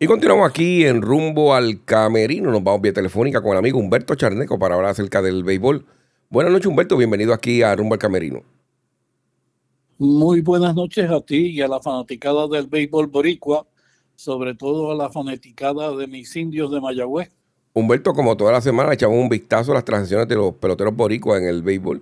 Y continuamos aquí en rumbo al camerino. Nos vamos vía telefónica con el amigo Humberto Charneco para hablar acerca del béisbol. Buenas noches, Humberto. Bienvenido aquí a Rumbo al Camerino. Muy buenas noches a ti y a la fanaticada del béisbol boricua, sobre todo a la fanaticada de mis indios de Mayagüez. Humberto, como toda la semana, echamos un vistazo a las transacciones de los peloteros boricuas en el béisbol.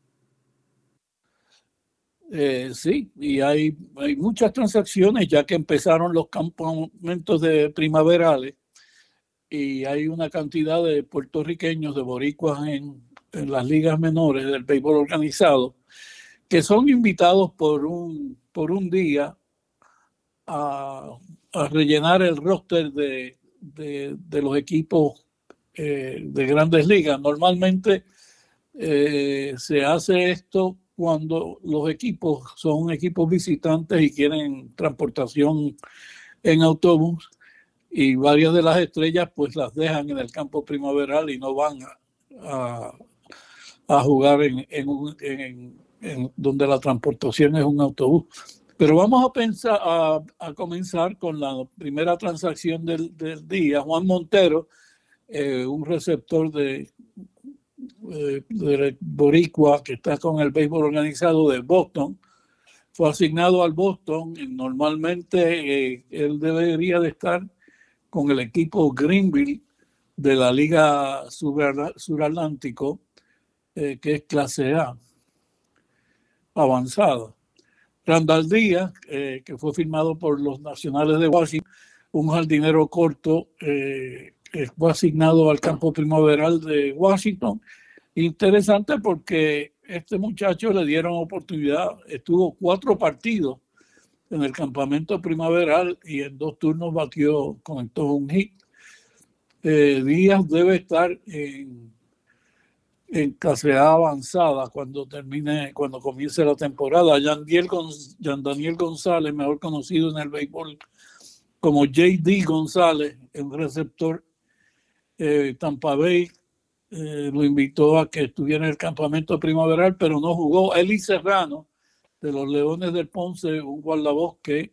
Sí, y hay muchas transacciones ya que empezaron los campamentos de primaverales y hay una cantidad de puertorriqueños, de boricuas en las ligas menores del béisbol organizado que son invitados por un día a rellenar el roster de los equipos de grandes ligas. Normalmente se hace esto cuando los equipos son equipos visitantes y quieren transportación en autobús, y varias de las estrellas pues las dejan en el campo primaveral y no van a jugar en donde la transportación es un autobús. Pero vamos a comenzar con la primera transacción del día. Juan Montero, un receptor de boricua que está con el béisbol organizado de Boston, fue asignado al Boston. Normalmente él debería de estar con el equipo Greenville de la Liga Suratlántico, que es clase A avanzada. Randall Díaz, que fue firmado por los Nacionales de Washington, un jardinero corto, fue asignado al campo primaveral de Washington. Interesante porque este muchacho le dieron oportunidad, estuvo 4 partidos en el campamento primaveral y en 2 turnos conectó un hit. Díaz debe estar en clase A avanzada cuando comience la temporada. Jean Daniel González, mejor conocido en el béisbol como J.D. González, un receptor, Tampa Bay lo invitó a que estuviera en el campamento primaveral, pero no jugó. Eli Serrano, de los Leones del Ponce, un guardabosque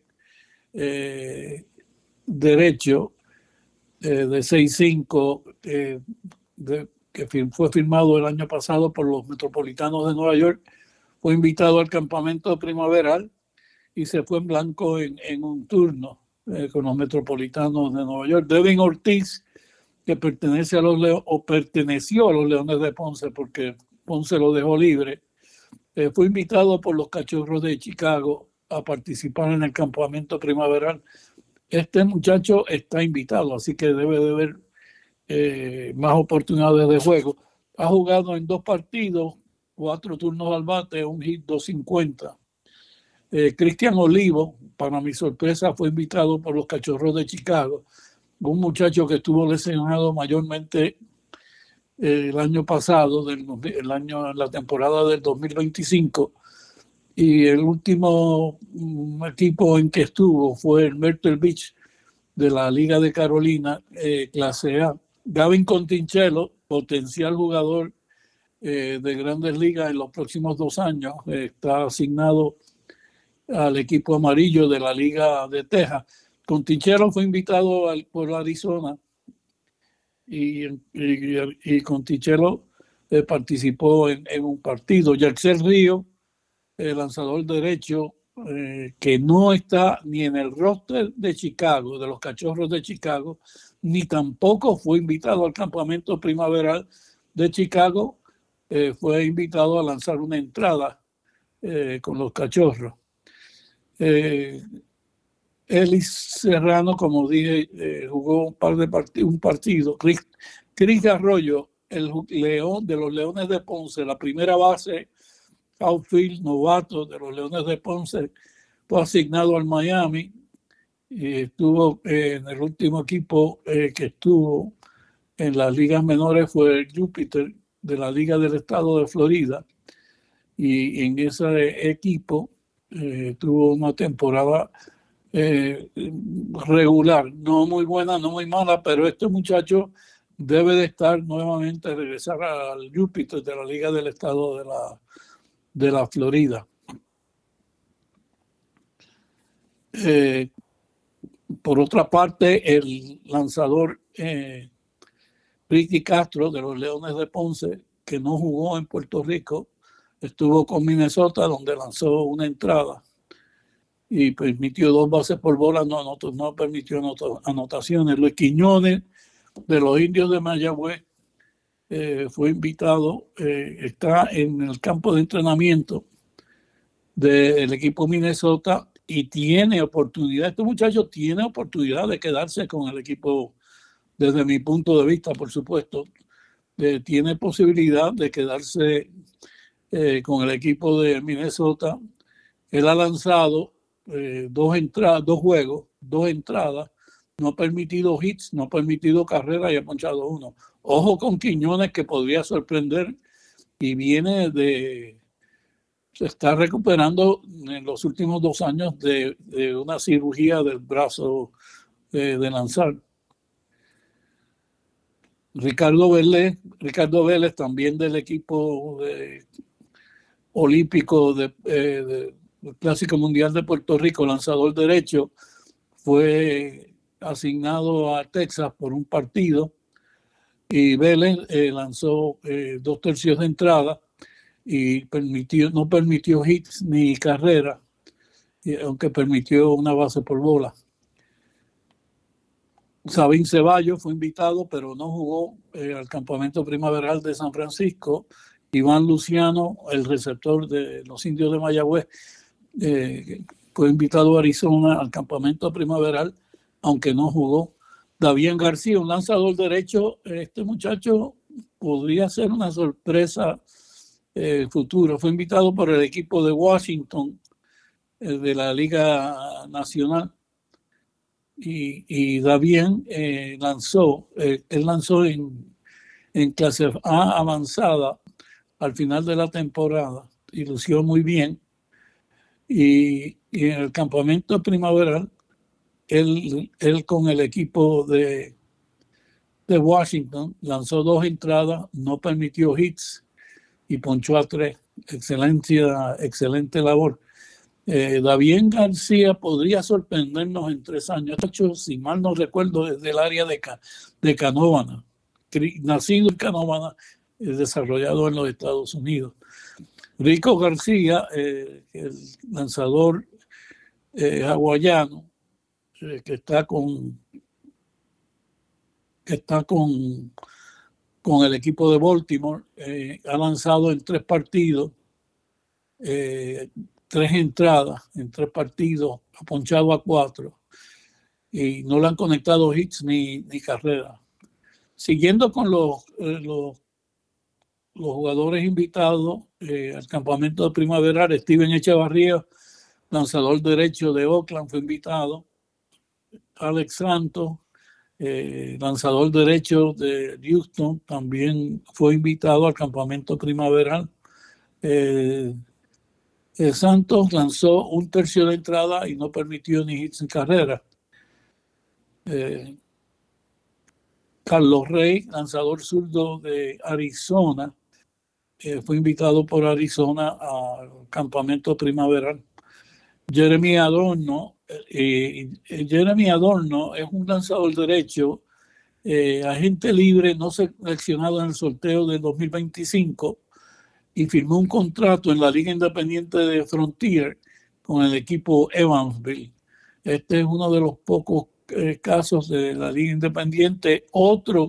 derecho de 6'5", que fue firmado el año pasado por los Metropolitanos de Nueva York, fue invitado al campamento primaveral y se fue en blanco en un turno con los Metropolitanos de Nueva York. Devin Ortiz, que perteneció a los Leones de Ponce porque Ponce lo dejó libre, fue invitado por los Cachorros de Chicago a participar en el campamento primaveral. Este muchacho está invitado, así que debe de haber más oportunidades de juego. Ha jugado en 2 partidos, 4 turnos al bate, un hit, 250. Cristian Olivo, para mi sorpresa, fue invitado por los Cachorros de Chicago, un muchacho que estuvo lesionado mayormente el año pasado, la temporada del 2025, y el último equipo en que estuvo fue el Myrtle Beach de la Liga de Carolina, clase A. Gavin Conticello, potencial jugador de Grandes Ligas en los próximos 2 años, está asignado al equipo amarillo de la Liga de Texas. Conticello fue invitado por Arizona y Conticello participó en un partido. Yaxel Río, el lanzador derecho, que no está ni en el roster de Chicago, de los Cachorros de Chicago, ni tampoco fue invitado al campamento primaveral de Chicago, fue invitado a lanzar una entrada con los Cachorros. Elis Serrano, como dije, jugó un partido. Chris Arroyo, el león de los Leones de Ponce, la primera base outfield novato de los Leones de Ponce, fue asignado al Miami y estuvo en el último equipo que estuvo en las ligas menores fue el Júpiter de la Liga del Estado de Florida, y en ese equipo tuvo una temporada regular, no muy buena, no muy mala, pero este muchacho debe de estar nuevamente, regresar al Júpiter de la Liga del Estado de la Florida. Por otra parte, el lanzador Ricky Castro de los Leones de Ponce, que no jugó en Puerto Rico, estuvo con Minnesota, donde lanzó una entrada y permitió 2 bases por bola, no permitió anotaciones. Luis Quiñones de los Indios de Mayagüez fue invitado, está en el campo de entrenamiento del equipo Minnesota y tiene oportunidad, este muchacho tiene oportunidad de quedarse con el equipo, desde mi punto de vista, por supuesto, tiene posibilidad de quedarse con el equipo de Minnesota. Él ha lanzado 2 juegos, 2 entradas, no ha permitido hits, no ha permitido carreras y ha ponchado 1. Ojo con Quiñones, que podría sorprender, y se está recuperando en los últimos 2 años de una cirugía del brazo de lanzar. Ricardo Vélez también del equipo olímpico del Clásico Mundial de Puerto Rico, lanzador derecho, fue asignado a Texas por un partido y Vélez lanzó 2 tercios de entrada y no permitió hits ni carrera, aunque permitió una base por bola. Sabín Ceballos fue invitado, pero no jugó al campamento primaveral de San Francisco. Iván Luciano, el receptor de los Indios de Mayagüez, fue invitado a Arizona al campamento primaveral, aunque no jugó. Davián García, un lanzador derecho, este muchacho podría ser una sorpresa futuro. Fue invitado por el equipo de Washington, de la Liga Nacional. Y Davián él lanzó en clase A avanzada al final de la temporada y lució muy bien. Y en el campamento primaveral, él con el equipo de Washington lanzó 2 entradas, no permitió hits y ponchó a 3. Excelente labor. Davián García podría sorprendernos en 3 años. Si mal no recuerdo, desde el área de Canóvana, nacido en Canóvana, desarrollado en los Estados Unidos. Rico García, el lanzador hawaiano, que está con el equipo de Baltimore, ha lanzado en 3 partidos, 3 entradas en 3 partidos, ha ponchado a 4 y no le han conectado hits ni carrera. Siguiendo con los jugadores invitados al campamento de primaveral, Steven Echevarría, lanzador derecho de Oakland, fue invitado. Alex Santos, lanzador derecho de Houston, también fue invitado al campamento primaveral. Santos lanzó 1 tercio de entrada y no permitió ni hits ni carrera. Carlos Rey, lanzador zurdo de Arizona, fue invitado por Arizona al campamento primaveral. Jeremy Adorno es un lanzador derecho, agente libre, no seleccionado en el sorteo del 2025, y firmó un contrato en la Liga Independiente de Frontier con el equipo Evansville. Este es uno de los pocos casos de la Liga Independiente. Otros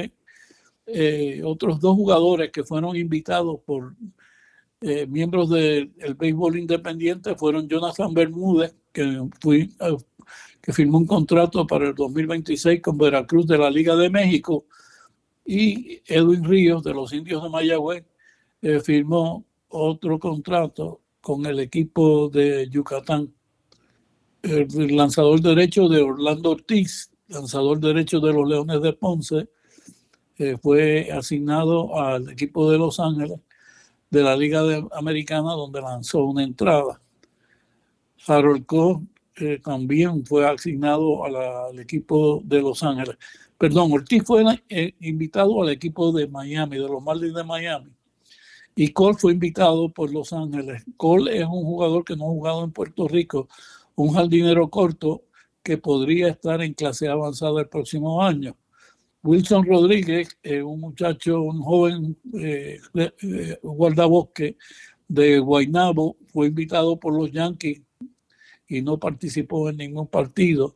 2 jugadores que fueron invitados por miembros del béisbol independiente fueron Jonathan Bermúdez, que firmó un contrato para el 2026 con Veracruz de la Liga de México, y Edwin Ríos de los Indios de Mayagüez firmó otro contrato con el equipo de Yucatán. El lanzador derecho de Orlando Ortiz, lanzador derecho de los Leones de Ponce, fue asignado al equipo de Los Ángeles de la Liga Americana, donde lanzó 1 entrada. Harold Koch también fue asignado al equipo de Los Ángeles. Ortiz fue invitado al equipo de Miami, de los Marlins de Miami. Y Cole fue invitado por Los Ángeles. Cole es un jugador que no ha jugado en Puerto Rico, un jardinero corto que podría estar en clase avanzada el próximo año. Wilson Rodríguez, un muchacho, un joven guardabosque de Guaynabo, fue invitado por los Yankees y no participó en ningún partido.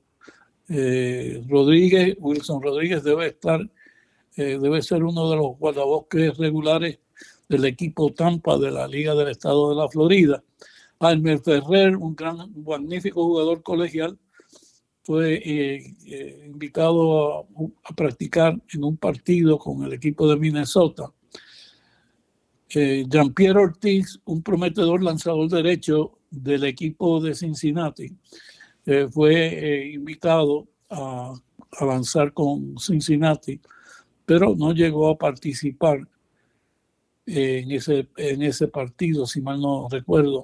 Wilson Rodríguez debe ser uno de los guardabosques regulares del equipo Tampa de la Liga del Estado de la Florida. Almer Ferrer, un magnífico jugador colegial, fue invitado a practicar en un partido con el equipo de Minnesota. Jean-Pierre Ortiz, un prometedor lanzador derecho del equipo de Cincinnati, fue invitado a lanzar con Cincinnati, pero no llegó a participar en ese partido, si mal no recuerdo.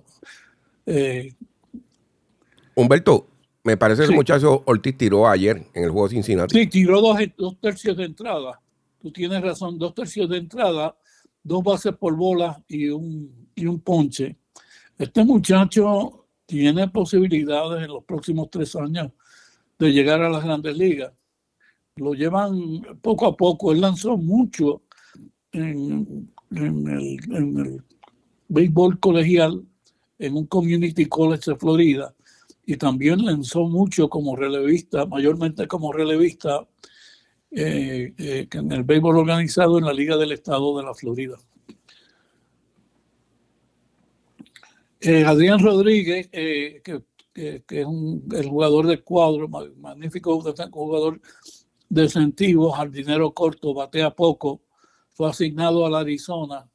Humberto, me parece que Sí. el muchacho Ortiz tiró ayer en el juego de Cincinnati. Sí, tiró dos tercios de entrada. Tú tienes razón, 2 tercios de entrada, 2 bases por bola y un ponche. Este muchacho tiene posibilidades en los próximos 3 años de llegar a las Grandes Ligas. Lo llevan poco a poco. Él lanzó mucho en el béisbol colegial en un community college de Florida, y también lanzó mucho como relevista, mayormente como relevista en el béisbol organizado en la Liga del Estado de la Florida. Adrián Rodríguez, que es el jugador de cuadro, magnífico jugador defensivo, jardinero corto, batea poco, fue asignado al Arizona.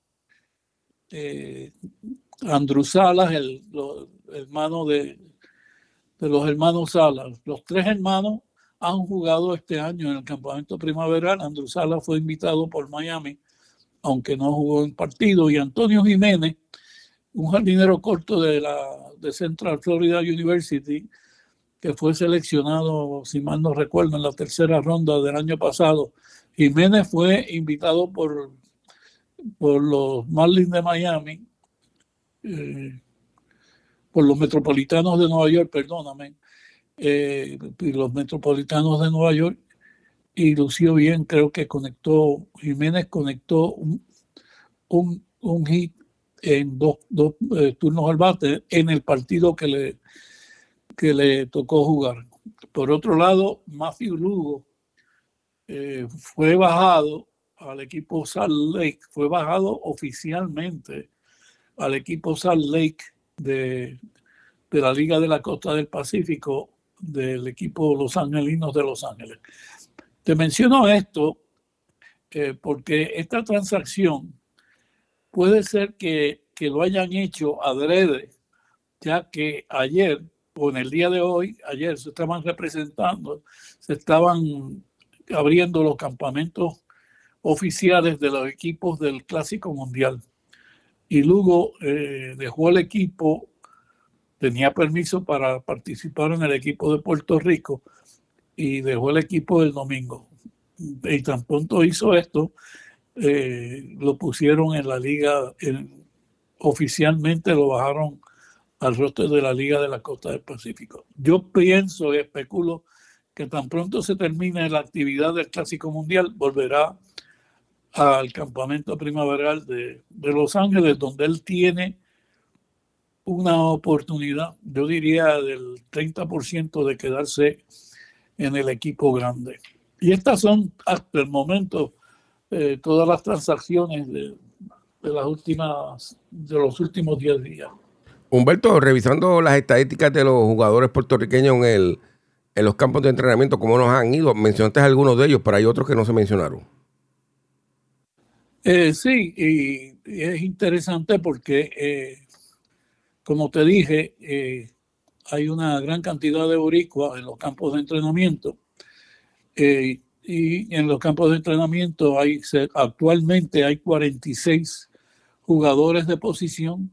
Andrew Salas, el hermano de los hermanos Salas. Los 3 hermanos han jugado este año en el campamento primaveral. Andrew Salas fue invitado por Miami, aunque no jugó en partido. Y Antonio Jiménez, un jardinero corto de Central Florida University, que fue seleccionado, si mal no recuerdo, en la 3ª ronda del año pasado. Jiménez fue invitado por los Marlins de Miami, por los Metropolitanos de Nueva York, perdóname, los Metropolitanos de Nueva York, y lució bien. Creo que Jiménez conectó un hit en dos turnos al bate en el partido que le tocó jugar. Por otro lado, Matthew Lugo fue bajado al equipo Salt Lake, fue bajado oficialmente al equipo Salt Lake de la Liga de la Costa del Pacífico, del equipo Los Angelinos de Los Ángeles. Te menciono esto porque esta transacción puede ser que lo hayan hecho adrede, ya que ayer, o en el día de hoy, ayer se estaban abriendo los campamentos oficiales de los equipos del Clásico Mundial. Y Lugo dejó el equipo, tenía permiso para participar en el equipo de Puerto Rico, y dejó el equipo el domingo. Y tan pronto hizo esto, lo pusieron en la liga, oficialmente lo bajaron al roster de la Liga de la Costa del Pacífico. Yo pienso y especulo que tan pronto se termine la actividad del Clásico Mundial, volverá al campamento primaveral de Los Ángeles, donde él tiene una oportunidad, yo diría del 30% de quedarse en el equipo grande. Y estas son hasta el momento todas las transacciones de los últimos 10 días. Humberto, revisando las estadísticas de los jugadores puertorriqueños en los campos de entrenamiento, ¿cómo nos han ido? Mencionaste algunos de ellos, pero hay otros que no se mencionaron. Sí, y es interesante porque, como te dije, hay una gran cantidad de boricuas en los campos de entrenamiento. Y en los campos de entrenamiento actualmente hay 46 jugadores de posición.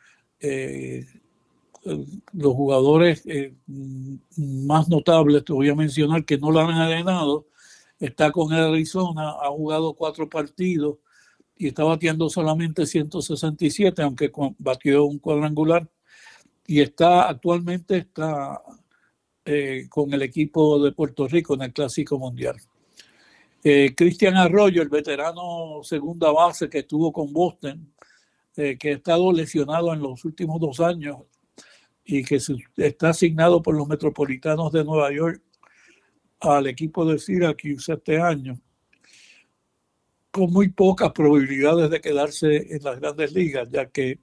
Los jugadores más notables, te voy a mencionar, que no lo han ganado, está con Arizona, ha jugado 4 partidos y está bateando solamente 167, aunque batió un cuadrangular. Y actualmente está con el equipo de Puerto Rico en el Clásico Mundial. Cristian Arroyo, el veterano segunda base que estuvo con Boston, que ha estado lesionado en los últimos 2 años y que está asignado por los Metropolitanos de Nueva York al equipo de Syracuse este año, con muy pocas probabilidades de quedarse en las grandes ligas, ya que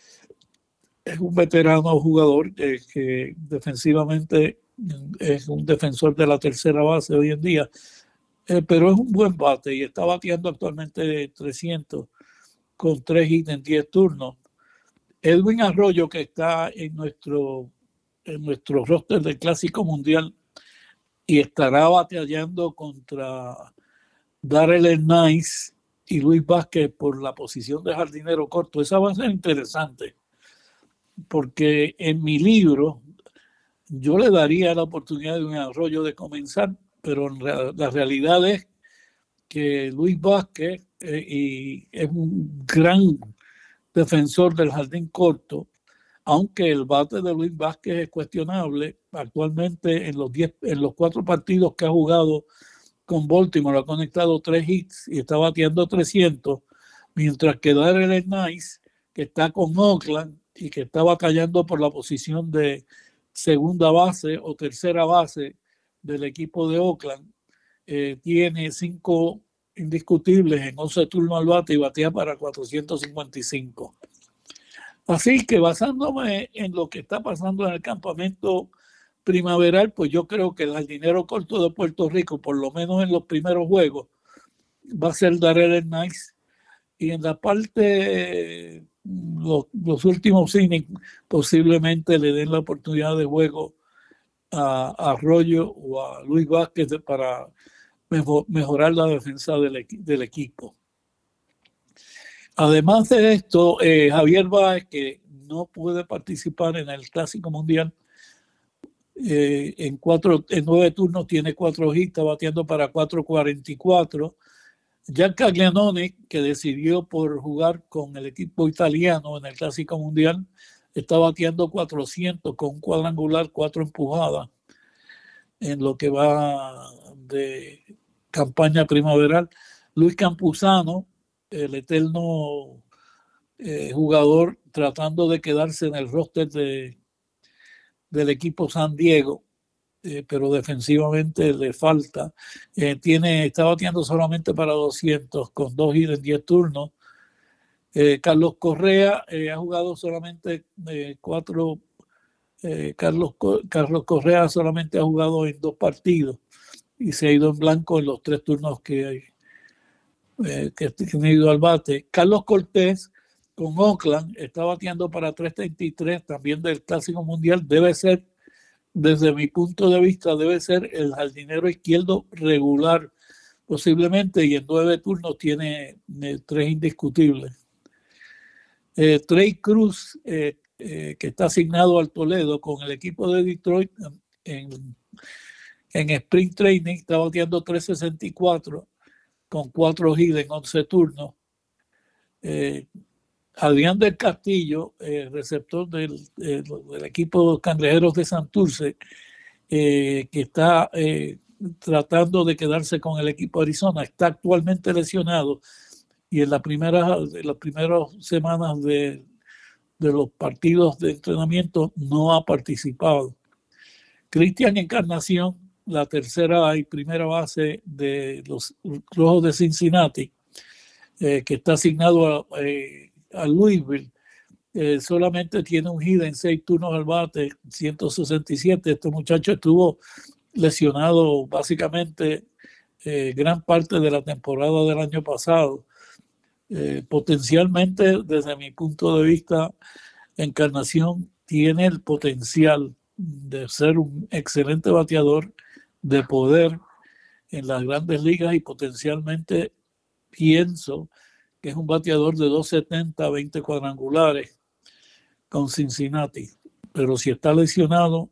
es un veterano jugador que defensivamente es un defensor de la tercera base hoy en día, pero es un buen bate y está bateando actualmente 300 con 3 hits en 10 turnos. Edwin Arroyo, que está en nuestro roster del Clásico Mundial y estará batallando contra Darrell Hernández y Luis Vázquez por la posición de jardinero corto. Esa va a ser interesante, porque en mi libro yo le daría la oportunidad de un Arroyo de comenzar, pero la realidad es que Luis Vázquez y es un gran defensor del jardín corto, aunque el bate de Luis Vázquez es cuestionable. Actualmente en los 4 partidos que ha jugado con Baltimore ha conectado 3 hits y está bateando 300, mientras que Darrell Hernández, que está con Oakland y que está batallando por la posición de segunda base o tercera base del equipo de Oakland, tiene 5 indiscutibles en 11 turnos al bate y batea para 455. Así que basándome en lo que está pasando en el campamento primaveral, pues yo creo que el jardinero corto de Puerto Rico, por lo menos en los primeros juegos, va a ser Darrell Hernández. Y en la parte, los últimos innings, posiblemente le den la oportunidad de juego a Arroyo o a Luis Vázquez para mejorar la defensa del equipo. Además de esto, Javier Báez, que no puede participar en el Clásico Mundial, en 9 turnos tiene 4 hits, está bateando para 4.44. Giancarlo Caglianone, que decidió por jugar con el equipo italiano en el Clásico Mundial, está bateando 400 con un cuadrangular, 4 empujadas en lo que va de campaña primaveral. Luis Campuzano, el eterno jugador tratando de quedarse en el roster del equipo San Diego, pero defensivamente le falta. Está bateando solamente para 200 con 2 hits en 10 turnos. Carlos Correa ha jugado solamente 4. Carlos Correa solamente ha jugado en 2 partidos y se ha ido en blanco en los 3 turnos que han ido al bate. Carlos Cortés con Oakland está bateando para 3.33 también del Clásico Mundial. Debe ser, desde mi punto de vista, debe ser el jardinero izquierdo regular posiblemente, y en 9 turnos tiene 3 indiscutibles. Trey Cruz, que está asignado al Toledo con el equipo de Detroit en Spring Training, está bateando 3.64 con 4 hits en 11 turnos. Adrián del Castillo, receptor del equipo de los Cangrejeros de Santurce, que está tratando de quedarse con el equipo de Arizona, está actualmente lesionado y en las primeras semanas de los partidos de entrenamiento no ha participado. Cristian Encarnación, la tercera y primera base de los Rojos de Cincinnati, que está asignado a Louisville, solamente tiene un hit en 6 turnos al bate, 167. Este muchacho estuvo lesionado básicamente gran parte de la temporada del año pasado. Potencialmente, desde mi punto de vista, Encarnación tiene el potencial de ser un excelente bateador de poder en las grandes ligas y potencialmente pienso que es un bateador de 270, 20 cuadrangulares con Cincinnati. Pero si está lesionado,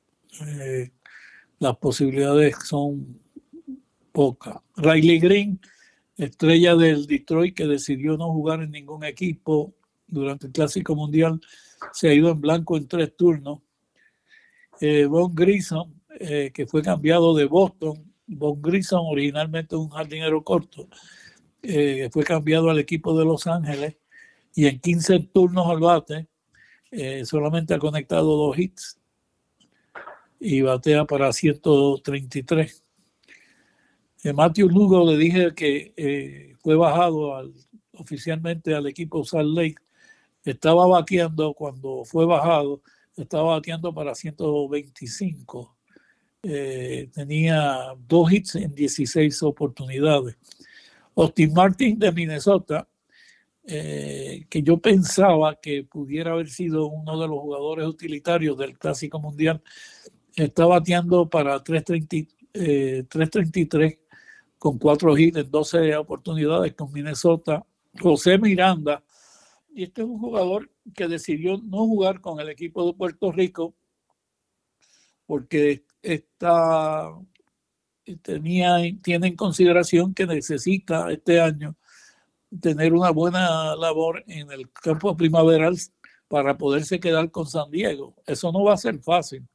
las posibilidades son pocas. Riley Green, estrella del Detroit, que decidió no jugar en ningún equipo durante el Clásico Mundial, se ha ido en blanco en 3 turnos. Von Grissom, que fue cambiado de Boston. Von Grissom, originalmente un jardinero corto, fue cambiado al equipo de Los Ángeles y en 15 turnos al bate solamente ha conectado 2 hits y batea para 133. Matthew Lugo, le dije que fue bajado oficialmente al equipo Salt Lake. Estaba bateando cuando fue bajado, estaba bateando para 125. Tenía 2 hits en 16 oportunidades. Austin Martin de Minnesota, que yo pensaba que pudiera haber sido uno de los jugadores utilitarios del Clásico Mundial, está bateando para 333 con 4 hits en 12 oportunidades con Minnesota. José Miranda, y este es un jugador que decidió no jugar con el equipo de Puerto Rico porque tiene en consideración que necesita este año tener una buena labor en el campo primaveral para poderse quedar con San Diego. Eso no va a ser fácil.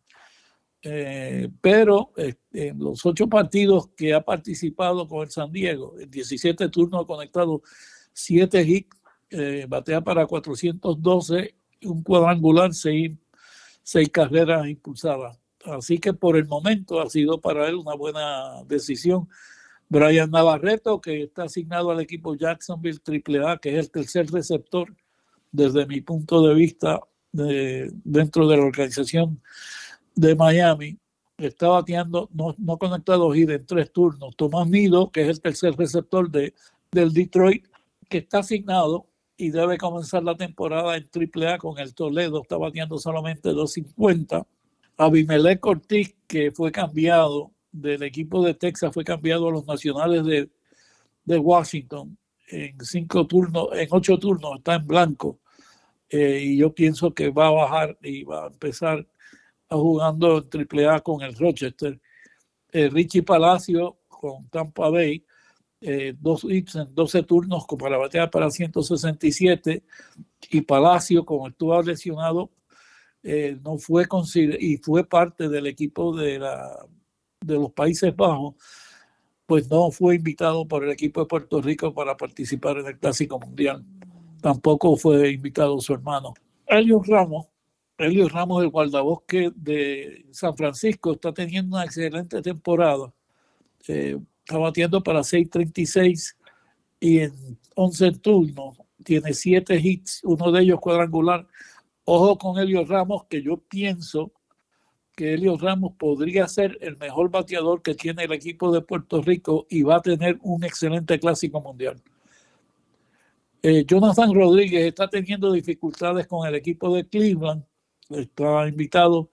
Pero en los 8 partidos que ha participado con el San Diego, en 17 turnos ha conectado 7 hits, batea para 412, un cuadrangular, 6 carreras impulsadas. Así que por el momento ha sido para él una buena decisión. Brian Navarreto, que está asignado al equipo Jacksonville AAA, que es el tercer receptor desde mi punto de vista dentro de la organización de Miami, está bateando, no conectado hit en 3 turnos. Tomás Nido, que es el tercer receptor del Detroit, que está asignado y debe comenzar la temporada en AAA con el Toledo, está bateando solamente 250. Abimelec Ortiz, que fue cambiado del equipo de Texas, fue cambiado a los Nacionales de Washington en 8 turnos, está en blanco, y yo pienso que va a bajar y va a empezar jugando en AAA con el Rochester. Richie Palacio con Tampa Bay, 2 hits en 12 turnos para batear para 167, y Palacio, como estuvo lesionado, no fue y fue parte del equipo de los Países Bajos, pues no fue invitado por el equipo de Puerto Rico para participar en el Clásico Mundial. Tampoco fue invitado su hermano. Helios Ramos, el guardabosque de San Francisco, está teniendo una excelente temporada. Está batiendo para 636 y en 11 turnos tiene 7 hits, uno de ellos cuadrangular. Ojo con Helios Ramos, que yo pienso que Helios Ramos podría ser el mejor bateador que tiene el equipo de Puerto Rico y va a tener un excelente Clásico Mundial. Jonathan Rodríguez está teniendo dificultades con el equipo de Cleveland. Está invitado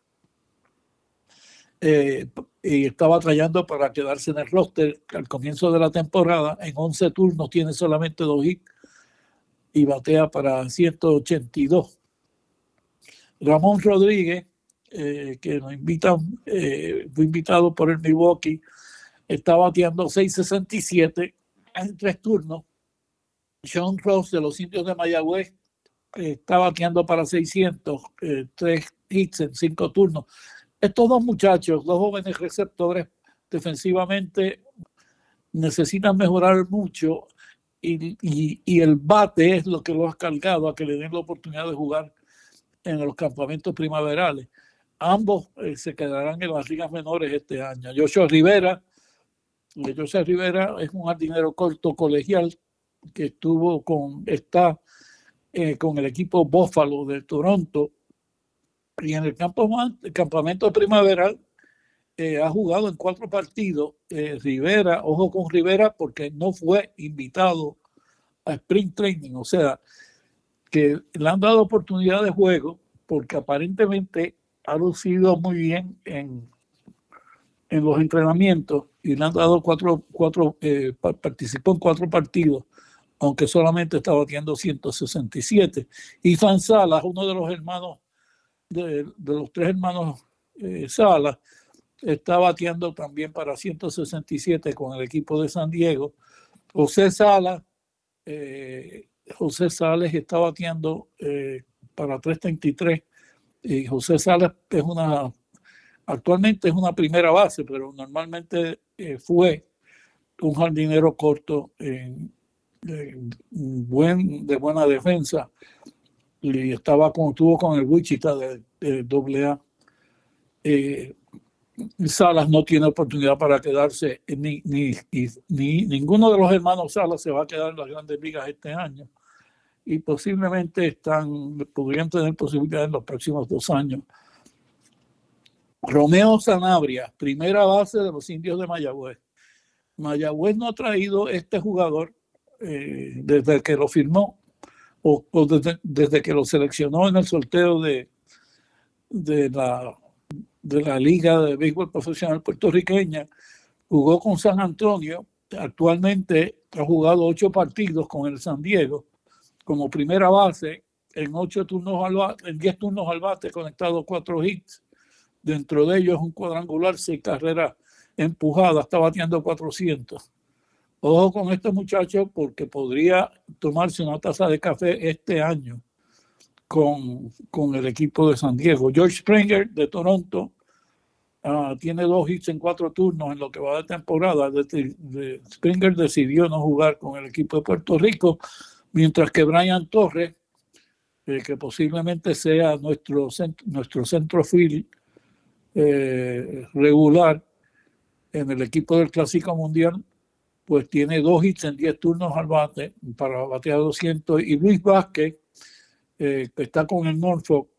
y está batallando para quedarse en el roster al comienzo de la temporada. En 11 turnos tiene solamente 2 hits y batea para 182. Ramón Rodríguez, que nos fue invitado por el Milwaukee, está bateando 667 en 3 turnos. Sean Ross de los Indios de Mayagüez está bateando para 600, 3 hits en 5 turnos. Estos 2 muchachos, 2 jóvenes receptores, defensivamente necesitan mejorar mucho y el bate es lo que lo ha cargado a que le den la oportunidad de jugar en los campamentos primaverales. Ambos se quedarán en las ligas menores este año. Joshua Rivera es un jardinero corto colegial que está con el equipo Buffalo de Toronto, y en el campamento primaveral ha jugado en 4 partidos. Rivera, ojo con Rivera, porque no fue invitado a Spring Training, o sea, que le han dado oportunidad de juego porque aparentemente ha lucido muy bien en los entrenamientos y le han dado participó en 4 partidos, aunque solamente está batiendo 167. Ethan Salas, uno de los hermanos, de los 3 hermanos Salas, está bateando también para 167 con el equipo de San Diego. José Salas está bateando para 333, y José Salas es una Actualmente es una primera base, pero normalmente fue un jardinero corto de buena defensa, y estuvo con el Wichita de AA. Salas no tiene oportunidad para quedarse, ni ninguno de los hermanos Salas se va a quedar en las Grandes Ligas este año, y posiblemente podrían tener posibilidad en los próximos 2 años. Romeo Sanabria, primera base de los Indios de Mayagüez. Mayagüez no ha traído este jugador desde que lo firmó o desde que lo seleccionó en el sorteo de la Liga de Béisbol Profesional Puertorriqueña. Jugó con San Antonio. Actualmente ha jugado 8 partidos con el San Diego como primera base en 10 turnos al bate, conectado 4 hits. Dentro de ellos un cuadrangular, 6 carreras empujadas, está bateando 400. Ojo con este muchacho, porque podría tomarse una taza de café este año con el equipo de San Diego. George Springer de Toronto tiene 2 hits en 4 turnos en lo que va de temporada. Springer decidió no jugar con el equipo de Puerto Rico, mientras que Brian Torres, que posiblemente sea nuestro centrofield regular en el equipo del Clásico Mundial, pues tiene 2 hits en 10 turnos al bate para batear 200. Y Luis Vázquez, que está con el Norfolk,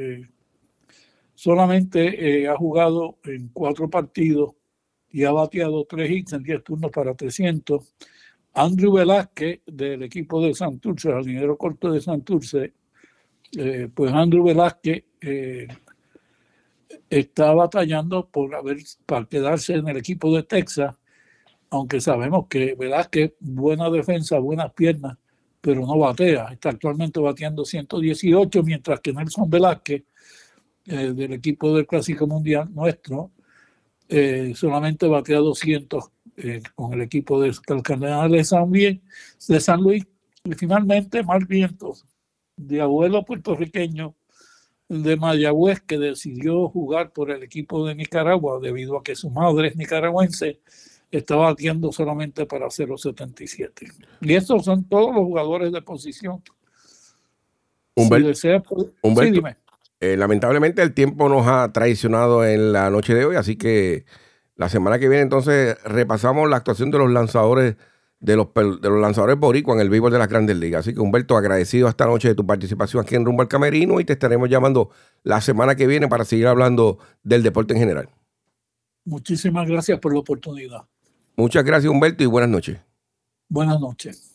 solamente ha jugado en 4 partidos y ha bateado 3 hits en 10 turnos para 300. Andrew Velázquez, del equipo de Santurce, el jardinero corto de Santurce, pues Andrew Velázquez está batallando para quedarse en el equipo de Texas, aunque sabemos que Velázquez, buena defensa, buenas piernas, pero no batea. Está actualmente bateando 118, mientras que Nelson Velázquez, del equipo del Clásico Mundial nuestro, solamente batea 200 con el equipo del Cardenal de San Luis. Y finalmente, Mark Vientos, de abuelo puertorriqueño de Mayagüez, que decidió jugar por el equipo de Nicaragua debido a que su madre es nicaragüense, está batiendo solamente para 0.77. Y estos son todos los jugadores de posición. Humberto, sí, dime. Lamentablemente el tiempo nos ha traicionado en la noche de hoy, así que la semana que viene entonces repasamos la actuación de los lanzadores de los lanzadores boricua en el béisbol de las Grandes Ligas. Así que, Humberto, agradecido esta noche de tu participación aquí en Rumbo al Camerino, y te estaremos llamando la semana que viene para seguir hablando del deporte en general. Muchísimas gracias por la oportunidad. Muchas gracias, Humberto, y buenas noches. Buenas noches.